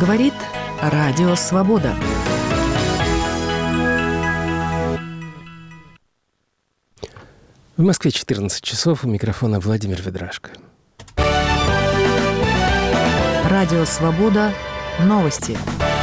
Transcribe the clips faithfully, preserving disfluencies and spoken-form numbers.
Говорит Радио Свобода. В Москве четырнадцать часов, у микрофона Владимир Ведрашко. Радио Свобода. Новости.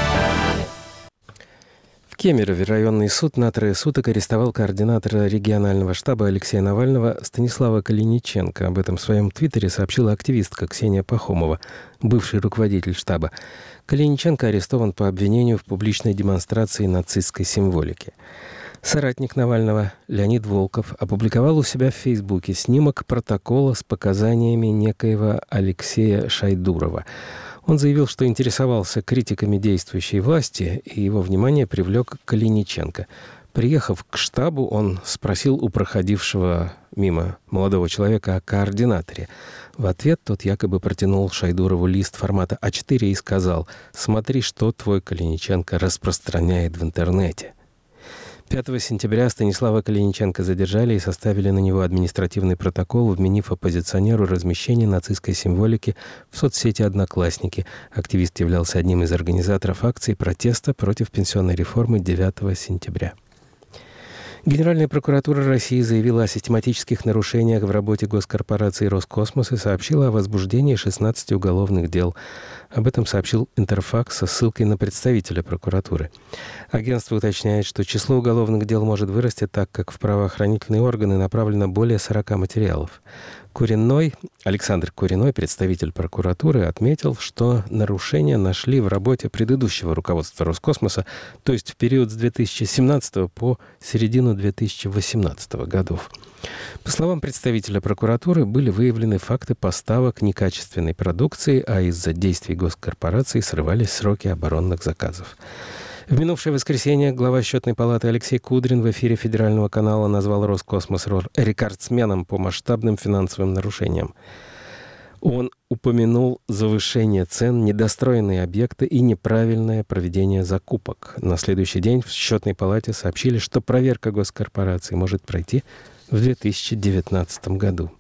В Кемерове районный суд на трое суток арестовал координатора регионального штаба Алексея Навального Станислава Калиниченко. Об этом в своем твиттере сообщила активистка Ксения Пахомова, бывший руководитель штаба. Калиниченко арестован по обвинению в публичной демонстрации нацистской символики. Соратник Навального Леонид Волков опубликовал у себя в Фейсбуке снимок протокола с показаниями некоего Алексея Шайдурова. Он заявил, что интересовался критиками действующей власти, и его внимание привлек Калиниченко. Приехав к штабу, он спросил у проходившего мимо молодого человека о координаторе. В ответ тот якобы протянул Шайдурову лист формата а четыре и сказал: «Смотри, что твой Калиниченко распространяет в интернете». пятого сентября Станислава Калиниченко задержали и составили на него административный протокол, вменив оппозиционеру размещение нацистской символики в соцсети «Одноклассники». Активист являлся одним из организаторов акции протеста против пенсионной реформы девятого сентября. Генеральная прокуратура России заявила о систематических нарушениях в работе госкорпорации «Роскосмос» и сообщила о возбуждении шестнадцати уголовных дел. Об этом сообщил Интерфакс со ссылкой на представителя прокуратуры. Агентство уточняет, что число уголовных дел может вырасти, так как в правоохранительные органы направлено более сорока материалов. Куриной, Александр Куриной, представитель прокуратуры, отметил, что нарушения нашли в работе предыдущего руководства Роскосмоса, то есть в период с две тысячи семнадцатого по середину две тысячи восемнадцатого годов. По словам представителя прокуратуры, были выявлены факты поставок некачественной продукции, а из-за действий госкорпораций срывались сроки оборонных заказов. В минувшее воскресенье глава Счетной палаты Алексей Кудрин в эфире федерального канала назвал Роскосмос рекордсменом по масштабным финансовым нарушениям. Он упомянул завышение цен, недостроенные объекты и неправильное проведение закупок. На следующий день в Счетной палате сообщили, что проверка госкорпораций может пройти в две тысячи девятнадцатом году.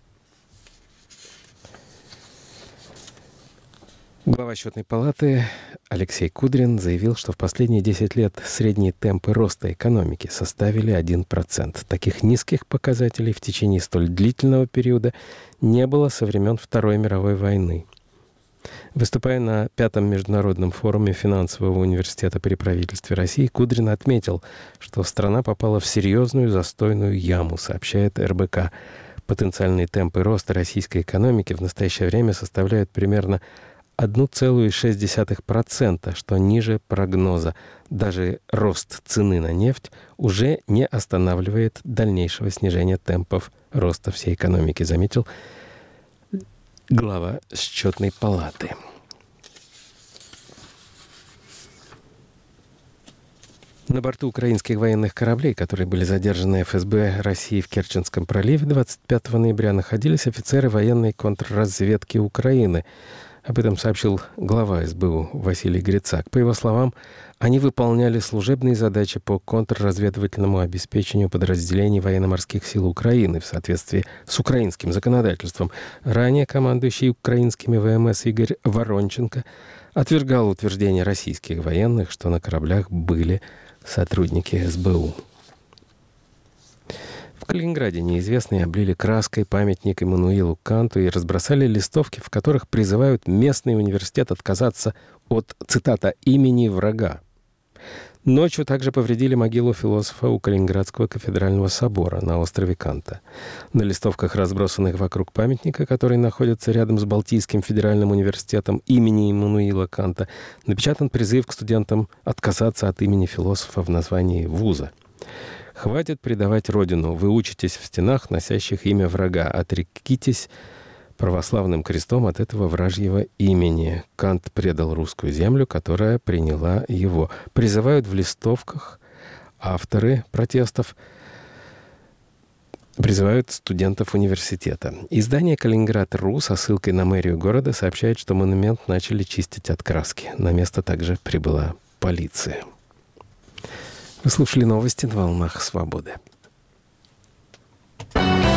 Глава Счетной палаты Алексей Кудрин заявил, что в последние десять лет средние темпы роста экономики составили один процент. Таких низких показателей в течение столь длительного периода не было со времен Второй мировой войны. Выступая на пятом международном форуме финансового университета при правительстве России, Кудрин отметил, что страна попала в серьезную застойную яму, сообщает эр бэ ка. Потенциальные темпы роста российской экономики в настоящее время составляют примерно одна целая шесть десятых процента, что ниже прогноза. Даже рост цены на нефть уже не останавливает дальнейшего снижения темпов роста всей экономики, заметил глава Счетной палаты. На борту украинских военных кораблей, которые были задержаны эф эс бэ России в Керченском проливе двадцать пятого ноября, находились офицеры военной контрразведки Украины. Об этом сообщил глава эс бэ у Василий Грицак. По его словам, они выполняли служебные задачи по контрразведывательному обеспечению подразделений военно-морских сил Украины в соответствии с украинским законодательством. Ранее командующий украинскими вэ эм эс Игорь Воронченко отвергал утверждение российских военных, что на кораблях были сотрудники эс бэ у. В Калининграде неизвестные облили краской памятник Иммануилу Канту и разбросали листовки, в которых призывают местный университет отказаться от, цитата, «имени врага». Ночью также повредили могилу философа у Калининградского кафедрального собора на острове Канта. На листовках, разбросанных вокруг памятника, который находится рядом с Балтийским федеральным университетом имени Иммануила Канта, напечатан призыв к студентам отказаться от имени философа в названии вуза. «Хватит предавать Родину. Вы учитесь в стенах, носящих имя врага. Отрекитесь православным крестом от этого вражьего имени. Кант предал русскую землю, которая приняла его». Призывают в листовках авторы протестов, призывают студентов университета. Издание «Калининград.ру» со ссылкой на мэрию города сообщает, что монумент начали чистить от краски. На место также прибыла полиция. Вы слушали новости на волнах свободы.